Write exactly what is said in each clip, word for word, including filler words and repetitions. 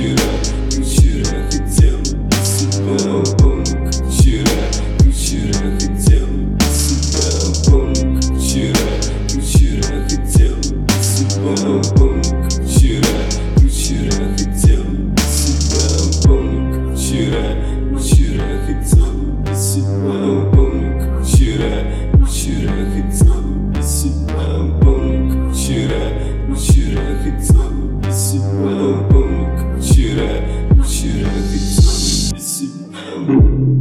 Вчера, вчера хотел себя помог. Вчера, вчера хотел себя помог. Вчера, вчера хотел себя помог. Вчера, вчера хотел себя помог. Вчера, вчера хотел себя помог. Вчера, вчера хотел себя помог. Вчера, вчера хотел себя помог. Вчера, вчера хотел себя помог.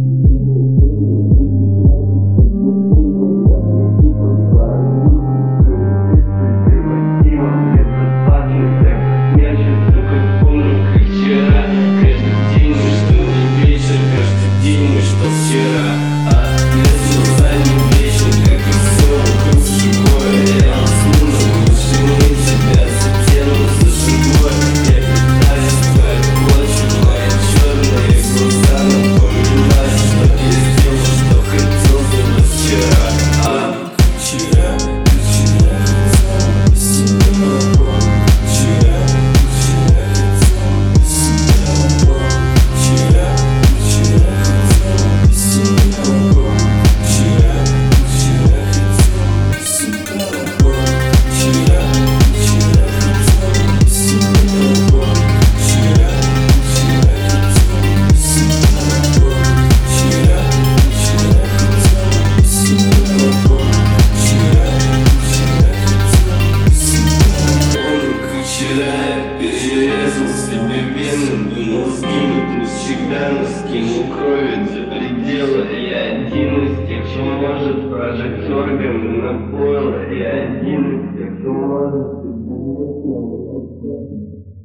Перерезал себе вены, думал сгинуть навсегда, но скинул крови до предела. Я один из тех, кто может прожить органы на пойло. Я один из тех, кто может